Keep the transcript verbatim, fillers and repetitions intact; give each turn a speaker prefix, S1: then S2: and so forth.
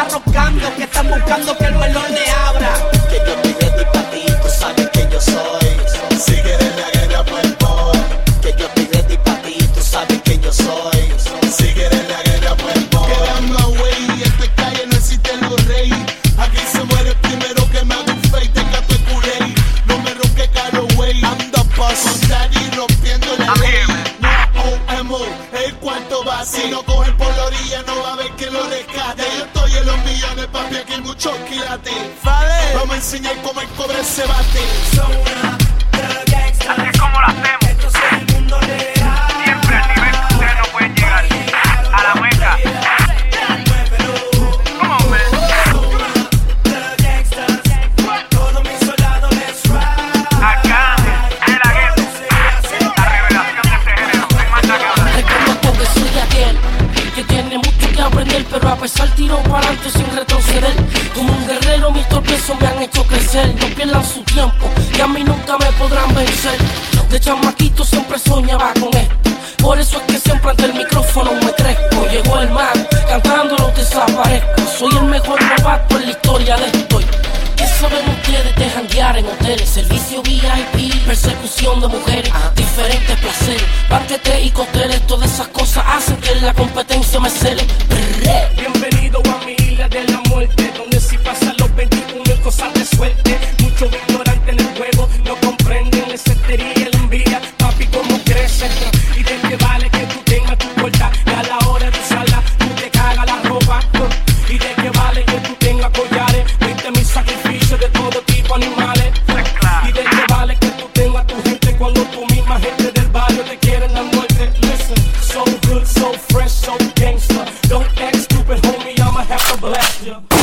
S1: está roscando, que están buscando que el melón le abra.
S2: Que yo estoy ready pa' ti, tú sabes que yo soy. Si quieres la guerra, pues voy. Que yo estoy ready pa' ti, tú sabes que yo soy. Si quieres la guerra, pues voy.
S3: Quedando away, esta calle no existe los reyes. Aquí se muere el primero que me haga un fake, te gato el culé. No me ronque caro, wey. Anda pa' contar y rompiendo la ley. No, emo, el cuarto va. Si no cogen por la orilla, no va a haber que lo rescate. Yo estoy en los millones, papi, aquí hay muchos quilates. Vamos a enseñar cómo el cobre se bate.
S4: Así es como lo hacemos. Siempre al nivel que ustedes no pueden llegar. A la meca. Come on, man. Arcángel, de la guerra. La revelación de este género. No hay más nada que hablar.
S5: Reconozco que soy aquel que tiene mucho que aprender, pero a pesar tiro para adelante sin retroceder. Como un guerrero mis tropiezos me han hecho crecer. No pierdan su tiempo, que a mí nunca me podrán vencer. De chamaquito siempre soñaba con esto, por eso es que siempre ante el micrófono me crezco. Llegó el man, cantando no desaparezco. Soy el mejor novato en la historia de esto. ¿Qué saben ustedes de janguear en hoteles? Servicio V I P, persecución de mujeres, diferentes placeres, banquetes y cócteles. Todas esas cosas hacen que la competencia me cele.
S6: Bienvenido a mi isla de la muerte, donde si pasan los veintiuno y cosas de suerte. Muchos ignorantes en el juego no comprenden la sectería y la envidia. Papi, cómo crece y de qué vale que tú tengas tu puerta y a la hora de usarla tú te cagas la ropa. Y de qué vale que tú tengas collares, veinte mil sacrificios de todo tipo animales. Y de qué vale que tú tengas tu gente cuando tu misma gente del barrio te quieren la muerte. Listen, so good, so fresh, so gangster. Don't act stupid, homie, I'ma have to blast you.